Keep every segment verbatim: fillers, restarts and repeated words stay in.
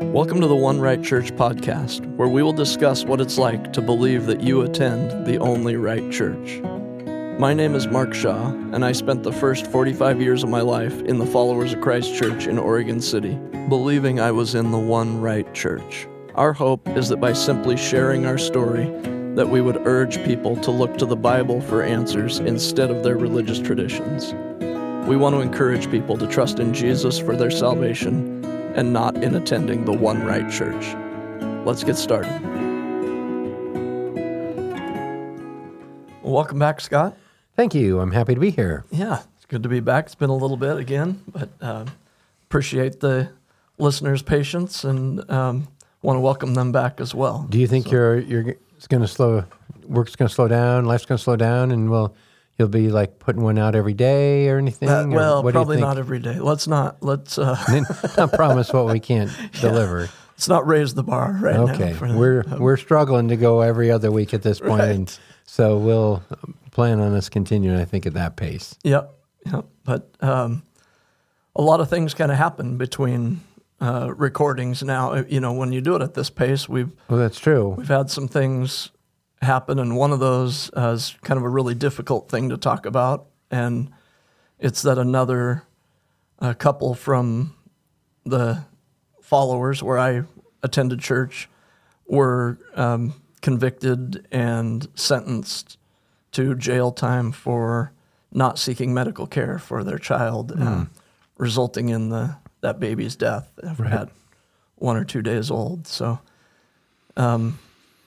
Welcome to the One Right Church podcast, where we will discuss what it's like to believe that you attend the only right church. My name is Mark Shaw, and I spent the first forty-five years of my life in the Followers of Christ Church in Oregon City, believing I was in the one right church. Our hope is that by simply sharing our story, that we would urge people to look to the Bible for answers instead of their religious traditions. We want to encourage people to trust in Jesus for their salvation and not in attending the one right church. Let's get started. Welcome back, Scott. Thank you. I'm happy to be here. Yeah, it's good to be back. It's been a little bit again, but uh, appreciate the listeners' patience and um, want to welcome them back as well. Do you think so. you're you're it's going to slow work's going to slow down, life's going to slow down, and well, you'll be like putting one out every day or anything? Uh, well, or probably not every day. Let's not let's uh, not promise what we can't deliver. Yeah. Let's not raise the bar right okay. now. Okay, we're um, we're struggling to go every other week at this point, right. and so we'll plan on us continuing, I think, at that pace. Yep, yep. But um, a lot of things kind of happen between uh, recordings now. You know, when you do it at this pace, we've well, that's true. We've had some things happen, and one of those uh, is kind of a really difficult thing to talk about, and it's that another uh, couple from the Followers, where I attended church, were um, convicted and sentenced to jail time for not seeking medical care for their child, mm. uh, resulting in the that baby's death right. at one or two days old. So um,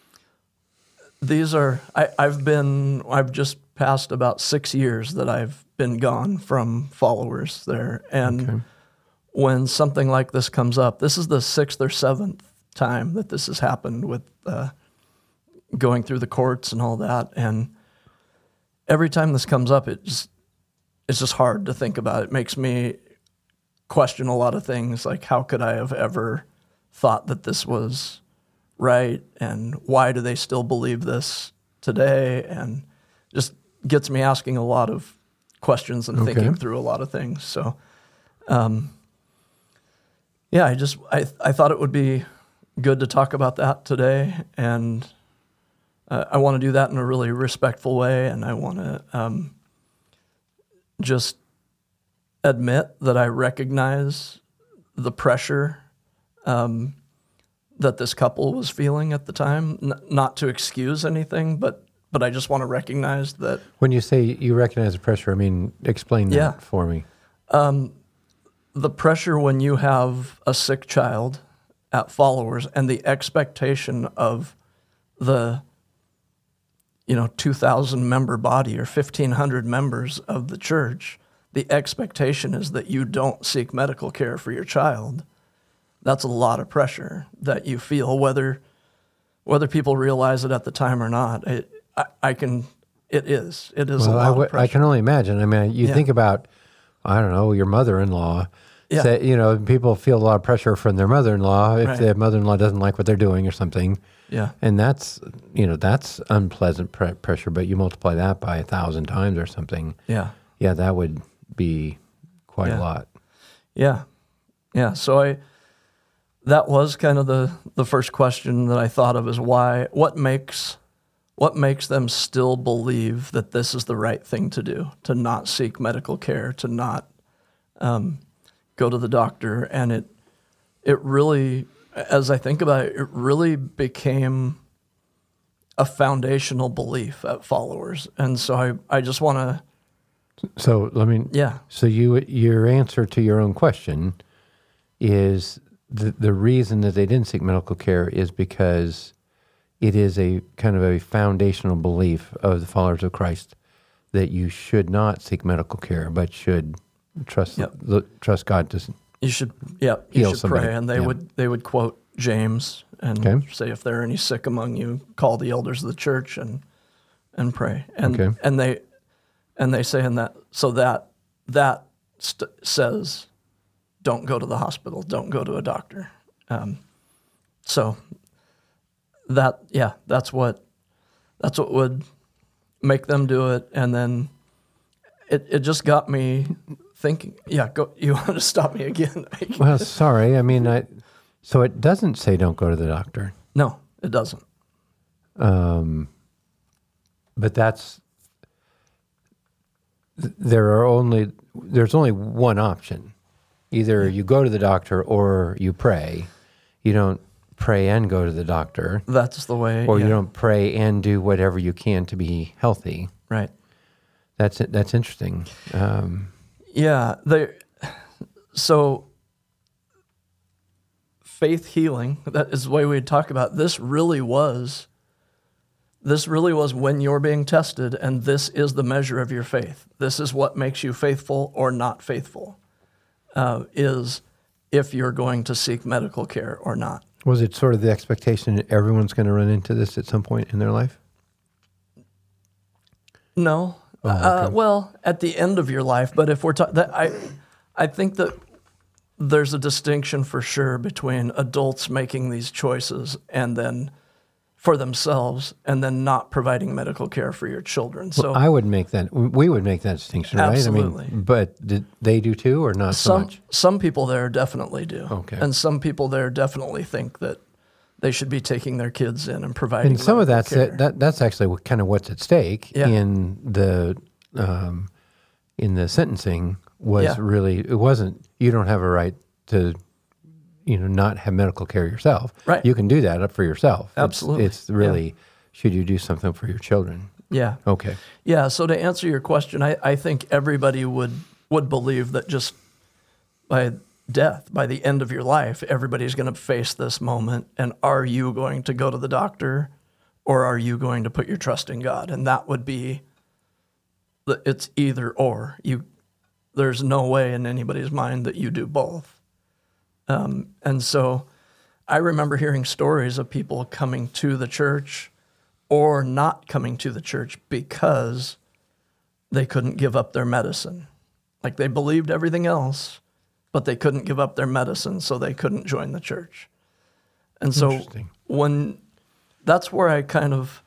these are, I, I've been, I've just passed about six years that I've been gone from Followers there. And okay. when something like this comes up, this is the sixth or seventh time that this has happened with uh, going through the courts and all that. And every time this comes up, it just, it's just hard to think about. It makes me question a lot of things, like how could I have ever thought that this was right, and why do they still believe this today? And just gets me asking a lot of questions and okay. thinking through a lot of things. So, um, yeah, I just I I thought it would be good to talk about that today, and uh, I want to do that in a really respectful way, and I want to um, just admit that I recognize the pressure um, that this couple was feeling at the time. N- not to excuse anything, but but I just want to recognize that. When you say you recognize the pressure, I mean, explain that yeah. for me. Um, the pressure when you have a sick child at Followers, and the expectation of the, you know, two thousand member body or fifteen hundred members of the church, the expectation is that you don't seek medical care for your child. That's a lot of pressure that you feel, whether whether people realize it at the time or not. It, I, I can, it is, it is well, a lot I w- of pressure. I can only imagine. I mean, you yeah. think about, I don't know, your mother-in-law. Yeah. Say, you know, people feel a lot of pressure from their mother-in-law if right. their mother-in-law doesn't like what they're doing or something. Yeah. And that's, you know, that's unpleasant pre- pressure, but you multiply that by a thousand times or something. Yeah. Yeah, that would be quite yeah. a lot. Yeah. Yeah. So I, that was kind of the, the first question that I thought of, is why, what makes, what makes them still believe that this is the right thing to do, to not seek medical care, to not, um, go to the doctor. And it it really, as I think about it, it really became a foundational belief at Followers. And so I, I just want to... So, let me... Yeah. So you your answer to your own question is the, the reason that they didn't seek medical care is because it is a kind of a foundational belief of the followers of Christ that you should not seek medical care, but should... Trust yep. the, trust God to you should yeah you heal should somebody. pray, and they yeah. would they would quote James and okay. say, if there are any sick among you, call the elders of the church and and pray. And okay. and they and they say in that so that that st- says don't go to the hospital, don't go to a doctor. Um, so that yeah that's what that's what would make them do it, and then it it just got me thinking. Yeah, go. You want to stop me again? Well, sorry. I mean, I. So it doesn't say don't go to the doctor. No, it doesn't. Um, but that's, there are only, there's only one option. Either you go to the doctor or you pray. You don't pray and go to the doctor. That's the way. Or yeah. you don't pray and do whatever you can to be healthy. Right. That's it. That's interesting. Um, yeah. They, so faith healing, that is the way we'd talk about. This really was, this really was when you're being tested, and this is the measure of your faith. This is what makes you faithful or not faithful, uh, is if you're going to seek medical care or not. Was it sort of the expectation that everyone's going to run into this at some point in their life? No. Oh, okay. uh, well, at the end of your life, but if we're talking, I, I think that there's a distinction for sure between adults making these choices and then for themselves and then not providing medical care for your children. So well, I would make that, we would make that distinction, absolutely. right? I mean, but did they do too or not so some, much? Some people there definitely do. Okay. And some people there definitely think that they should be taking their kids in and providing And some of medical that's care. it, that that's actually what, kind of what's at stake Yeah. in the um, in the sentencing was Yeah. really, it wasn't, you don't have a right to, you know, not have medical care yourself. Right. You can do that up for yourself. It's- Absolutely. It's, really, should you do something for your children? Yeah. Okay. Yeah, so to answer your question, I, I think everybody would, would believe that just by death, by the end of your life, everybody's going to face this moment. And are you going to go to the doctor or are you going to put your trust in God? And that would be, the- it's either or. You, there's no way in anybody's mind that you do both. Um, and so I remember hearing stories of people coming to the church or not coming to the church because they couldn't give up their medicine. Like they believed everything else, but they couldn't give up their medicine, so they couldn't join the church. And so Interesting. when that's where I kind of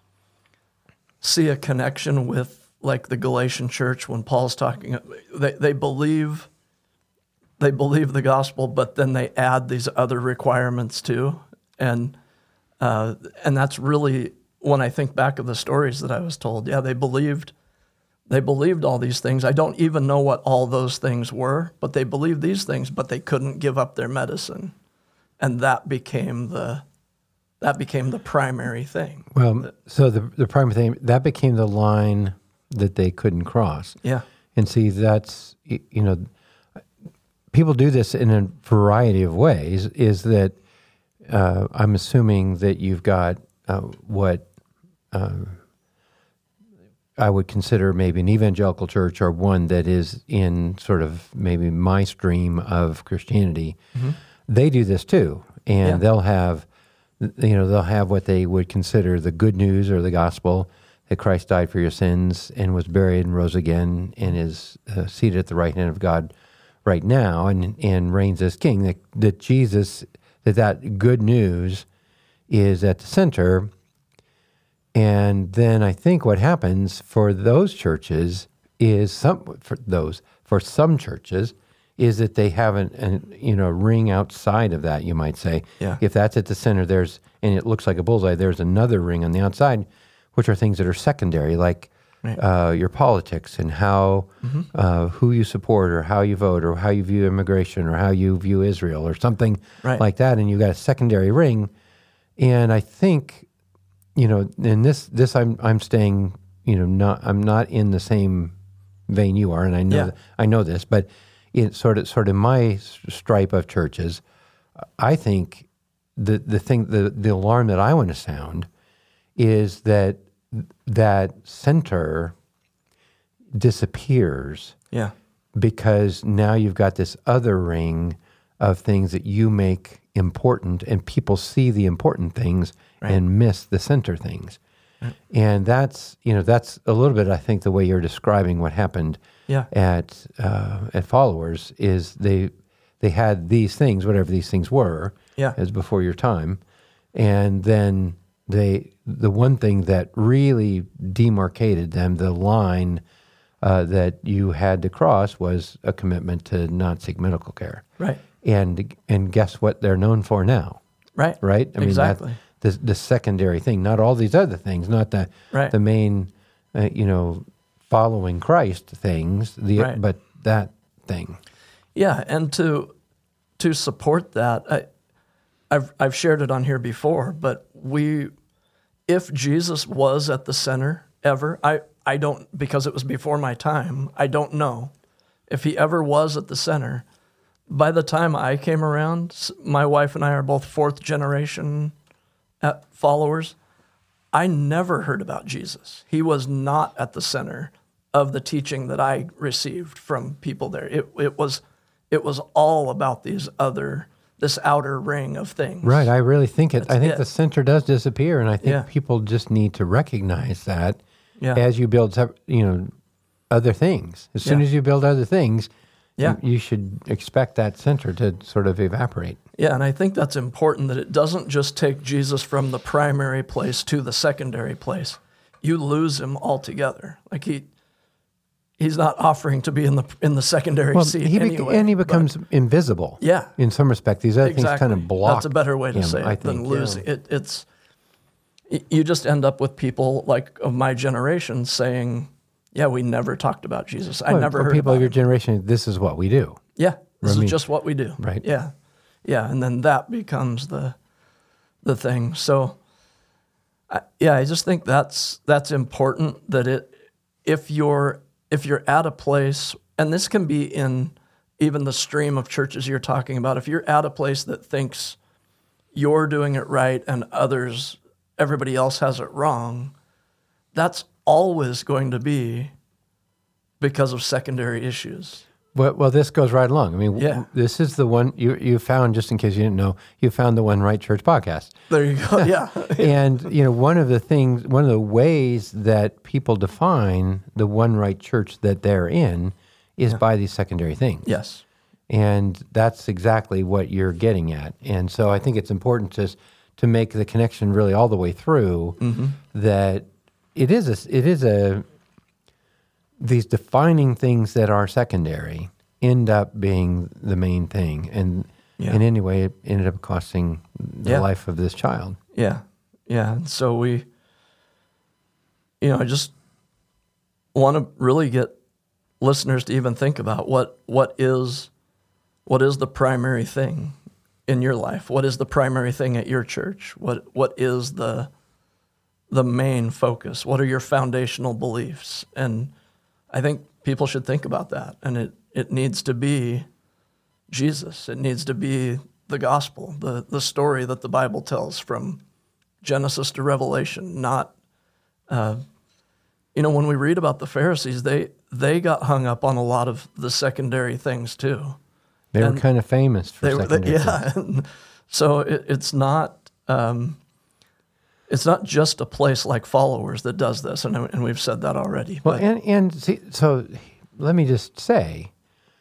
see a connection with like the Galatian church when Paul's talking, they, they believe they believe the gospel, but then they add these other requirements too. And uh, and that's really, when I think back of the stories that I was told, yeah, they believed They believed all these things. I don't even know what all those things were, but they believed these things, but they couldn't give up their medicine. And that became the that became the primary thing. Well, so the the primary thing, that became the line that they couldn't cross. Yeah. And see, that's, y- you know, people do this in a variety of ways, is that uh, I'm assuming that you've got uh, what uh, I would consider maybe an evangelical church or one that is in sort of maybe my stream of Christianity. Mm-hmm. They do this too. And Yeah. they'll have, you know, they'll have what they would consider the good news or the gospel that Christ died for your sins and was buried and rose again and is uh, seated at the right hand of God right now and and reigns as king, that, that Jesus, that that good news is at the center. And then I think what happens for those churches is some, for those, for some churches, is that they have an, an you know, ring outside of that, you might say. Yeah. If that's at the center, there's, and it looks like a bullseye, there's another ring on the outside, which are things that are secondary, like Right. uh, your politics and how, Mm-hmm. uh, who you support or how you vote or how you view immigration or how you view Israel or something Right. like that. And you've got a secondary ring. And I think, you know, in this, this I'm, I'm staying, you know, not, I'm not in the same vein you are. And I know, Yeah. that, I know this, but in sort of, sort of my stripe of churches, I think the, the thing, the, the alarm that I want to sound is that that center disappears Yeah. because now you've got this other ring of things that you make important, and people see the important things Right. and miss the center things. And that's, you know, that's a little bit, I think, the way you're describing what happened Yeah. at uh, at Followers is they they had these things, whatever these things were, Yeah. as before your time, and then they the one thing that really demarcated them, the line uh, that you had to cross, was a commitment to not seek medical care. Right. and and guess what they're known for now, Right. right? I Exactly. mean, that's the, the secondary thing, not all these other things, not the Right. the main, uh, you know, following Christ things, the Right. but that thing. Yeah, and to to support that, I, I've I've shared it on here before, but we, if Jesus was at the center ever, I I don't, because it was before my time, I don't know if he ever was at the center. By the time I came around, s- my wife and I are both fourth generation uh, followers. I never heard about Jesus. He was not at the center of the teaching that I received from people there. It it was it was all about these other this outer ring of things. Right. I really think it. That's I think it. the center does disappear, and I think Yeah. people just need to recognize that Yeah. as you build, sep- you know, other things. As soon Yeah. as you build other things, Yeah. you, you should expect that center to sort of evaporate. Yeah, and I think that's important, that it doesn't just take Jesus from the primary place to the secondary place. You lose him altogether. Like he he's not offering to be in the in the secondary Well, seat he bec- anyway. and he but- becomes invisible. Yeah. In some respect, these other exactly. things kind of block. That's a better way to him, say it I than think, losing. yeah. It, it's y- you just end up with people like of my generation saying, "Yeah, we never talked about Jesus. I Well, never for heard people about of your him. generation. This is what we do. Yeah, this I mean, is just what we do. right. Yeah, yeah, and then that becomes the the thing. So, I, yeah, I just think that's that's important. That it if you're if you're at a place, and this can be in even the stream of churches you're talking about. If you're at a place that thinks you're doing it right and others, everybody else has it wrong, that's always going to be because of secondary issues. Well, well, this goes right along. I mean, w- Yeah. this is the one you you found, just in case you didn't know, you found the One Right Church podcast. There you go. Yeah. And, you know, one of the things, one of the ways that people define the One Right Church that they're in is by these secondary things. Yes. And that's exactly what you're getting at. And so I think it's important to to make the connection really all the way through that it is a, it is a, these defining things that are secondary end up being the main thing. And Yeah. and anyway, it ended up costing the Yeah. life of this child. Yeah. Yeah. And so we, you know, I just want to really get listeners to even think about what what is what is the primary thing in your life? What is the primary thing at your church? What what is the the main focus? What are your foundational beliefs? And I think people should think about that. And it, it needs to be Jesus. It needs to be the gospel, the, the story that the Bible tells from Genesis to Revelation. Not, uh, you know, when we read about the Pharisees, they they got hung up on a lot of the secondary things too. They And were kind of famous for They were, secondary they, things. yeah. And so it, it's not um, it's not just a place like Followers that does this, and and we've said that already. Well, but and, and see, so let me just say,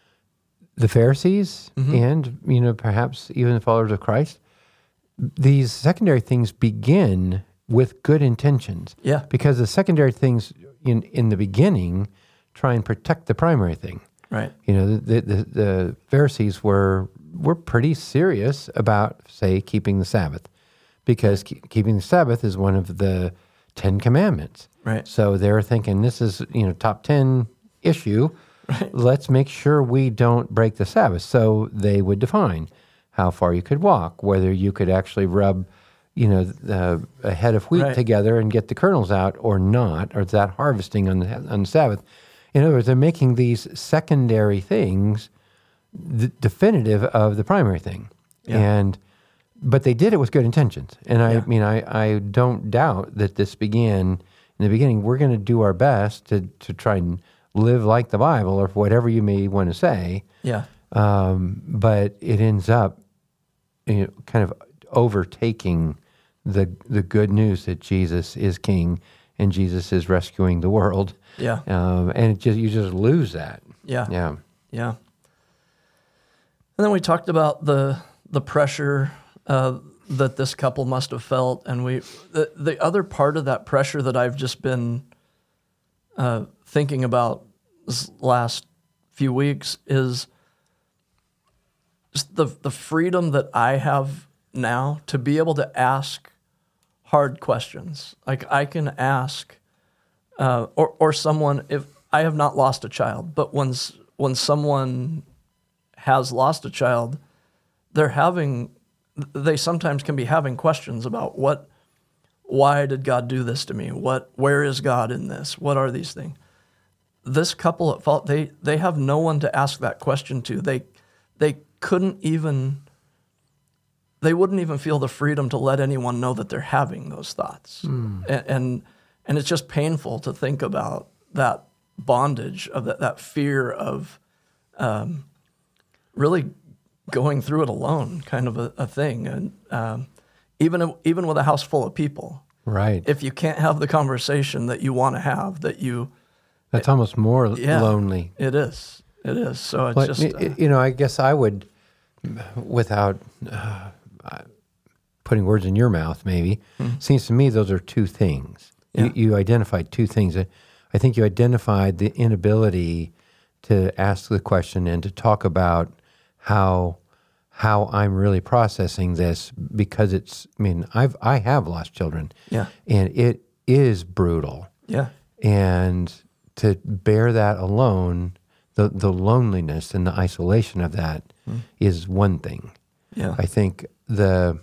the Pharisees Mm-hmm. and, you know, perhaps even the followers of Christ, these secondary things begin with good intentions. Yeah. Because the secondary things in, in the beginning try and protect the primary thing. right, You know, the, the, the Pharisees were were pretty serious about, say, keeping the Sabbath, because ke- keeping the Sabbath is one of the Ten Commandments. right, So they're thinking, this is, you know, top ten issue. Let's make sure we don't break the Sabbath. So they would define how far you could walk, whether you could actually rub, you know, uh, a head of wheat Right. together and get the kernels out or not, or is that harvesting on the, on the Sabbath? In other words, they're making these secondary things the definitive of the primary thing. Yeah. And but they did it with good intentions. And I Yeah. mean, I, I don't doubt that this began in the beginning. We're going to do our best to, to try and live like the Bible, or whatever you may want to say. yeah, Um, but it ends up, you know, kind of overtaking the the good news that Jesus is King and Jesus is rescuing the world. yeah, Um, and it just you just lose that. yeah, Yeah. yeah. And then we talked about the the pressure uh, that this couple must have felt, and we the the other part of that pressure that I've just been uh, thinking about this last few weeks is just the the freedom that I have now to be able to ask hard questions. Like I can ask, uh, or or someone, if I have not lost a child, but when s- when someone has lost a child, they're having, they sometimes can be having questions about what, why did God do this to me? What, where is God in this? What are these things? This couple at fault, they they have no one to ask that question to. They they couldn't even, they wouldn't even feel the freedom to let anyone know that they're having those thoughts. Mm. And, and and it's just painful to think about that bondage of that, that fear of um, really going through it alone, kind of a, a thing. And um, even even with a house full of people, right? If you can't have the conversation that you want to have, that you, that's it, almost more yeah, lonely. It is. It is. So it's but, just uh, you know. I guess I would, without uh, putting words in your mouth, maybe. Mm-hmm. Seems to me those are two things. Yeah. You, you identified two things. I think you identified the inability to ask the question and to talk about how how I'm really processing this, because it's, I mean, I've I have lost children. Yeah. And it is brutal. Yeah. And to bear that alone, the the loneliness and the isolation of that mm. is one thing. Yeah. I think the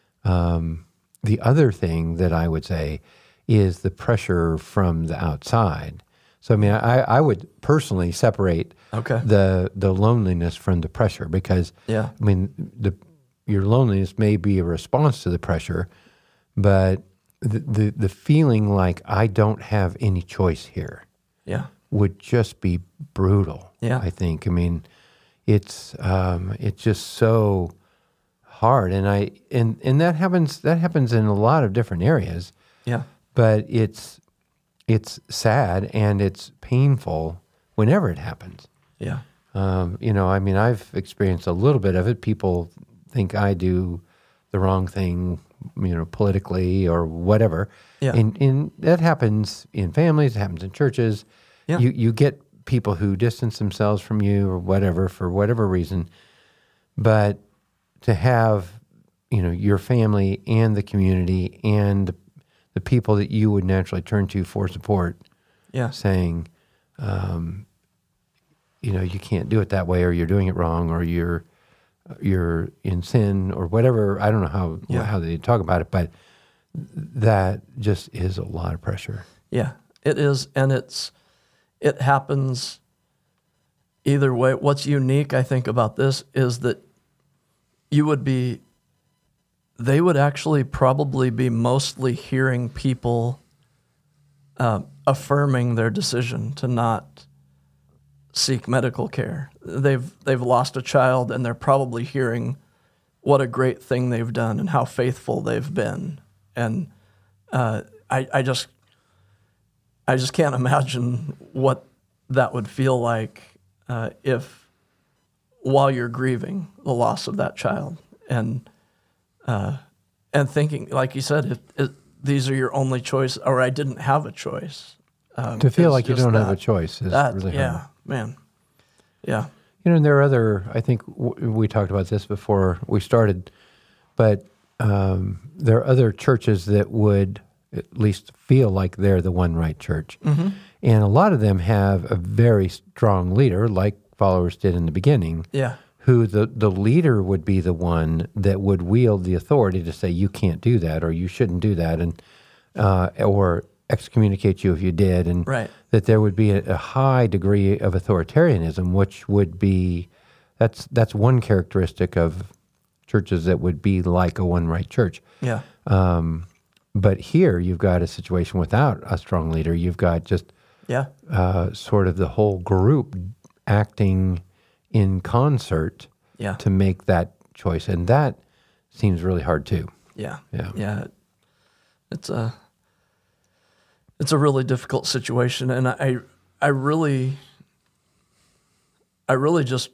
um, the other thing that I would say is the pressure from the outside. So I mean, I, I would personally separate okay. the the loneliness from the pressure, because yeah. I mean, the your loneliness may be a response to the pressure, but the the, the feeling like I don't have any choice here, yeah, would just be brutal. Yeah, I think. I mean, it's um, it's just so hard, and I and and that happens that happens in a lot of different areas. Yeah, but it's. It's sad and it's painful whenever it happens. Yeah. Um, you know, I mean, I've experienced a little bit of it. People think I do the wrong thing, you know, politically or whatever. Yeah. And, and that happens in families, it happens in churches. Yeah. You, you get people who distance themselves from you or whatever, for whatever reason. But to have, you know, your family and the community and the the people that you would naturally turn to for support, yeah, saying, um, you know, you can't do it that way, or you're doing it wrong, or you're you're in sin, or whatever. I don't know how yeah. how they talk about it, but that just is a lot of pressure. Yeah, it is, and it's it happens either way. What's unique, I think, about this is that you would be. They would actually probably be mostly hearing people uh, affirming their decision to not seek medical care. They've they've lost a child, and they're probably hearing what a great thing they've done and how faithful they've been. And uh, I I just I just can't imagine what that would feel like uh, if while you're grieving the loss of that child and. Uh, and thinking, like you said, if, if these are your only choice, or I didn't have a choice. Um, to feel like you don't that, have a choice is that, really hard. Yeah, man. Yeah. You know, and there are other, I think w- we talked about this before we started, but um, there are other churches that would at least feel like they're the one right church. Mm-hmm. And a lot of them have a very strong leader, like Followers did in the beginning. Yeah. Who the, the leader would be the one that would wield the authority to say, you can't do that, or you shouldn't do that, and uh, or excommunicate you if you did. And right. that there would be a, a high degree of authoritarianism, which would be, that's that's one characteristic of churches that would be like a one right church. Yeah. Um, but here you've got a situation without a strong leader. You've got just yeah. uh, sort of the whole group acting in concert yeah. to make that choice. And that seems really hard too. Yeah. Yeah. Yeah. It's a, it's a really difficult situation. And I, I really, I really just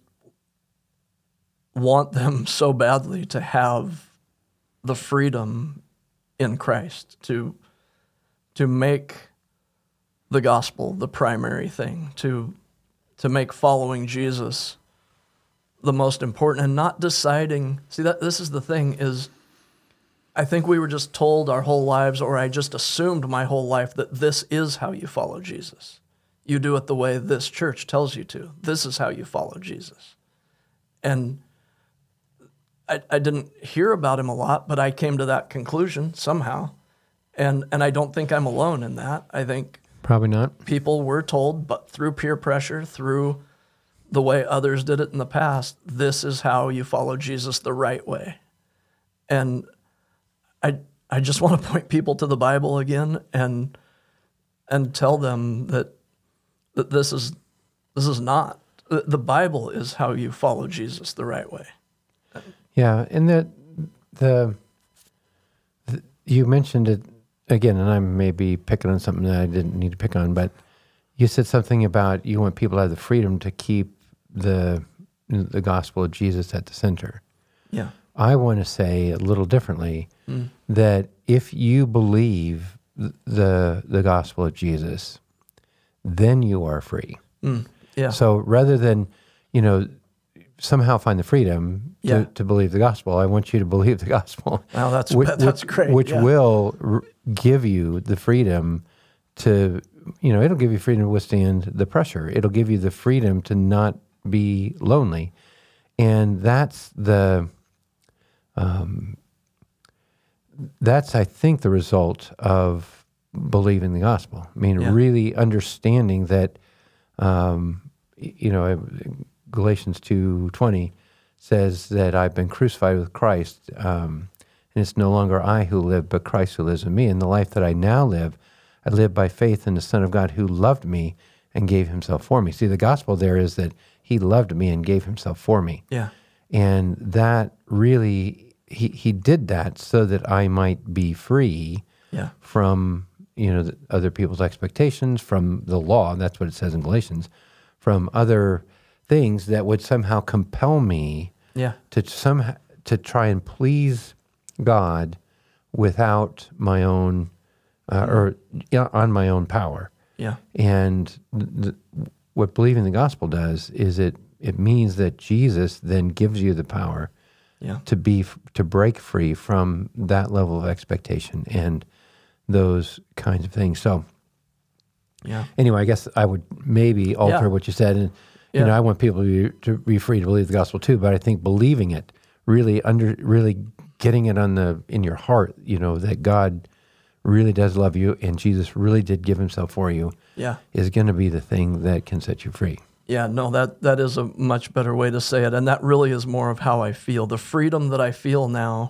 want them so badly to have the freedom in Christ to, to make the gospel the primary thing, to, to make following Jesus the most important, and not deciding. See, that this is the thing is, I think we were just told our whole lives, or I just assumed my whole life, that this is how you follow Jesus. You do it the way this church tells you to. This is how you follow Jesus. And I, I didn't hear about him a lot, but I came to that conclusion somehow. And and I don't think I'm alone in that. I think probably not. People were told, but through peer pressure, through the way others did it in the past, this is how you follow Jesus the right way. And I I just want to point people to the Bible again and and tell them that that this is this is not. The Bible is how you follow Jesus the right way. Yeah, and that the, the you mentioned it again, and I may be picking on something that I didn't need to pick on, but you said something about you want people to have the freedom to keep the the gospel of Jesus at the center. Yeah. I want to say a little differently mm. that if you believe the the gospel of Jesus, then you are free. Mm. Yeah. So rather than, you know, somehow find the freedom to, yeah. to believe the gospel, I want you to believe the gospel. Wow, that's which, that's great. Which yeah. will r- give you the freedom to, you know, it'll give you freedom to withstand the pressure. It'll give you the freedom to not be lonely. And that's the, um, that's, I think, the result of believing the gospel. I mean, yeah. really understanding that, um, you know, Galatians two twenty says that I've been crucified with Christ, um, and it's no longer I who live, but Christ who lives in me. And the life that I now live, I live by faith in the Son of God who loved me and gave himself for me. See, the gospel there is that he loved me and gave himself for me. Yeah. And that really, he, he did that so that I might be free yeah. from, you know, the, other people's expectations, from the law, that's what it says in Galatians, from other things that would somehow compel me yeah. to somehow to try and please God without my own uh, or you know, on my own power. Yeah. And th- what believing the gospel does is it it means that Jesus then gives you the power yeah. to be to break free from that level of expectation and those kinds of things. So yeah. anyway, I guess I would maybe alter yeah. what you said, and you yeah. know, I want people to be, to be free to believe the gospel too. But I think believing it, really under, really getting it on the in your heart, you know, that God really does love you and Jesus really did give himself for you, yeah. is going to be the thing that can set you free. Yeah, no, that that is a much better way to say it, and that really is more of how I feel. The freedom that I feel now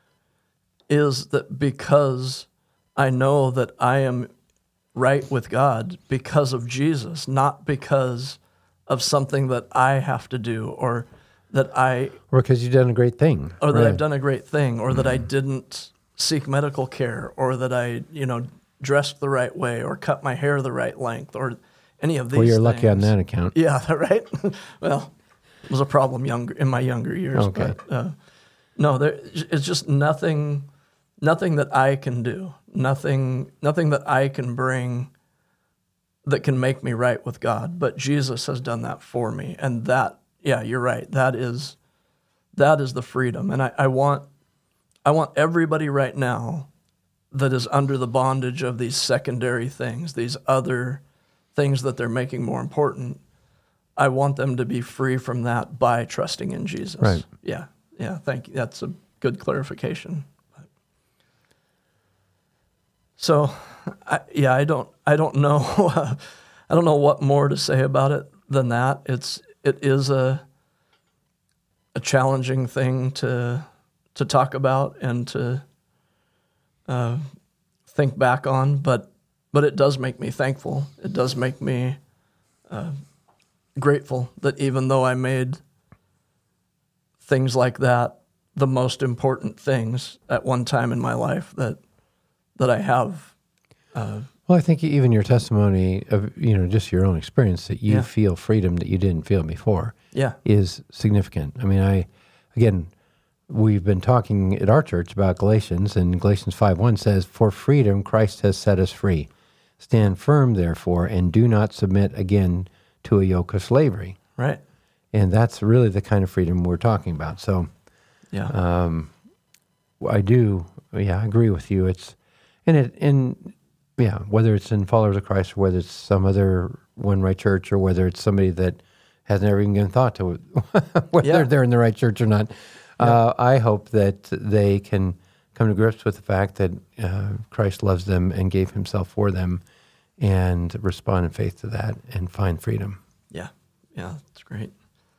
is that because I know that I am right with God because of Jesus, not because of something that I have to do or that I... Or because you've done a great thing. Or that right. I've done a great thing, or that I didn't seek medical care, or that I, you know, dressed the right way, or cut my hair the right length, or any of these Well, you're things. lucky on that account. Yeah, right? Well, it was a problem younger in my younger years. Okay. But, uh, no, there, it's just nothing, nothing that I can do, nothing, nothing that I can bring that can make me right with God. But Jesus has done that for me, and that, yeah, you're right. That is, that is the freedom, and I, I want, I want everybody right now that is under the bondage of these secondary things, these other things that they're making more important. I want them to be free from that by trusting in Jesus. Right. Yeah. Yeah. Thank you. That's a good clarification. So, I, yeah, I don't, I don't know, I don't know what more to say about it than that. It's, it is a, a challenging thing to, to talk about and to uh, think back on, but, but it does make me thankful. It does make me uh, grateful that even though I made things like that the most important things at one time in my life, that that I have. Uh, well, I think even your testimony of, you know, just your own experience that you Yeah. feel freedom that you didn't feel before yeah, is significant. I mean, I, again, we've been talking at our church about Galatians, and Galatians five one says, "For freedom Christ has set us free. Stand firm, therefore, and do not submit again to a yoke of slavery." right. And that's really the kind of freedom we're talking about. So Yeah. um, I do, yeah, I agree with you. It's, and it, and yeah, whether it's in Followers of Christ or whether it's some other One Right Church or whether it's somebody that has never even given thought to whether Yeah. they're in the right church or not, uh, I hope that they can come to grips with the fact that uh, Christ loves them and gave himself for them and respond in faith to that and find freedom. Yeah. Yeah, that's great.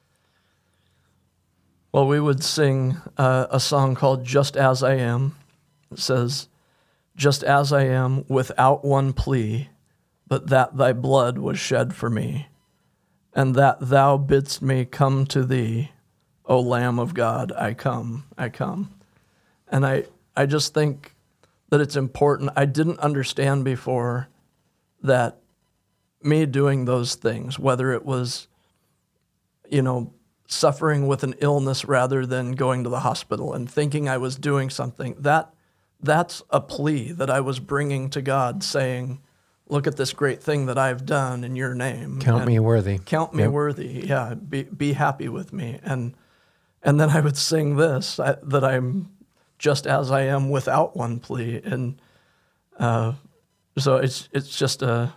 Well, we would sing uh, a song called Just As I Am. It says, just as I am without one plea, but that thy blood was shed for me, and that thou bidst me come to thee, O Lamb of God, I come, I come. And I, I just think that it's important. I didn't understand before that me doing those things, whether it was, you know, suffering with an illness rather than going to the hospital and thinking I was doing something, that that's a plea that I was bringing to God saying, look at this great thing that I've done in your name. Count and me worthy. Count me Yep. worthy. Yeah, be be happy with me. And and then I would sing this, I, that I'm just as I am without one plea. And uh, so it's it's just a,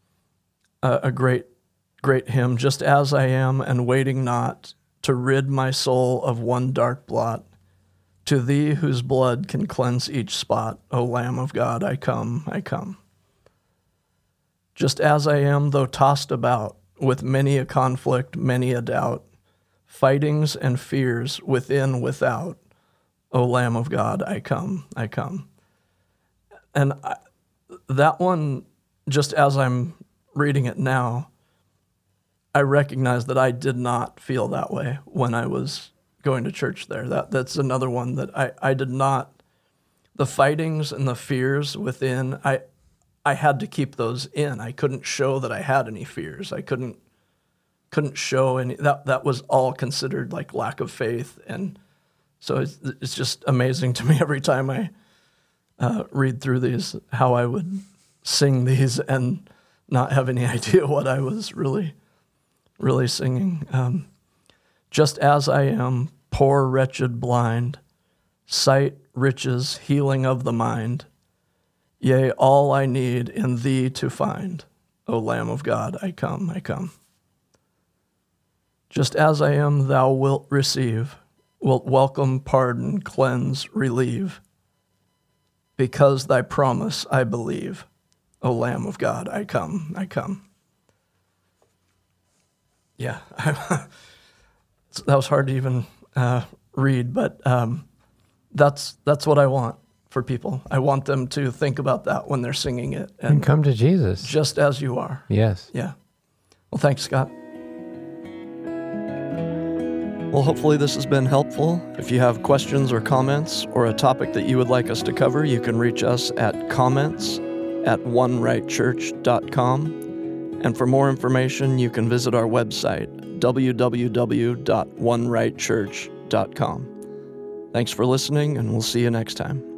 a a great great hymn, just as I am and waiting not to rid my soul of one dark blot. To thee whose blood can cleanse each spot, O Lamb of God, I come, I come. Just as I am, though tossed about with many a conflict, many a doubt, fightings and fears within, without, O Lamb of God, I come, I come. And I, that one, just as I'm reading it now, I recognize that I did not feel that way when I was going to church there. That that's another one that I, I did not, the fightings and the fears within, I I had to keep those in. I couldn't show that I had any fears. I couldn't couldn't show any, that that was all considered like lack of faith. And so it's, it's just amazing to me every time I uh, read through these, how I would sing these and not have any idea what I was really, really singing. Um, Just as I am, poor, wretched, blind, sight, riches, healing of the mind, yea, all I need in thee to find, O Lamb of God, I come, I come. Just as I am, thou wilt receive, wilt welcome, pardon, cleanse, relieve, because thy promise I believe, O Lamb of God, I come, I come. Yeah, that was hard to even uh, read, but um, that's that's what I want for people. I want them to think about that when they're singing it. And, and come to Jesus. Just as you are. Yes. Yeah. Well, thanks, Scott. Well, hopefully this has been helpful. If you have questions or comments or a topic that you would like us to cover, you can reach us at comments at one right church dot com. And for more information, you can visit our website, w w w dot one right church dot com. Thanks for listening, and we'll see you next time.